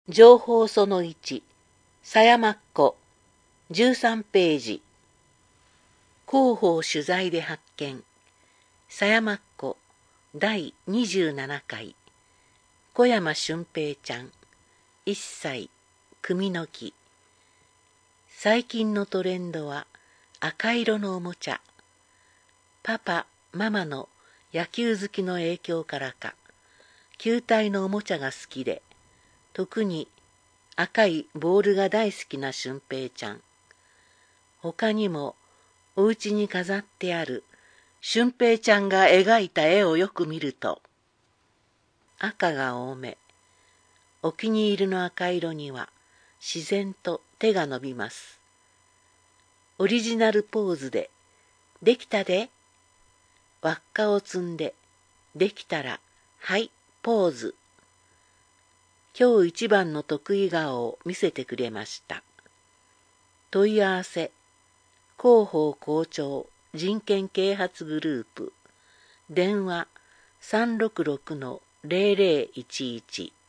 情報その1、狭山っ子、13ページ。広報取材で発見。狭山っ子、第27回。小山俊平ちゃん、1歳、組の木。最近のトレンドは赤色のおもちゃ。パパ、ママの野球好きの影響からか、球体のおもちゃが好きで、特に赤いボールが大好きな俊平ちゃん。他にもお家に飾ってある俊平ちゃんが描いた絵をよく見ると、赤が多め。お気に入りの赤色には自然と手が伸びます。オリジナルポーズで、できたで。輪っかを積んで、できたら、はい、ポーズ。今日一番の得意顔を見せてくれました。問い合わせ、広報校長人権啓発グループ、電話366-0011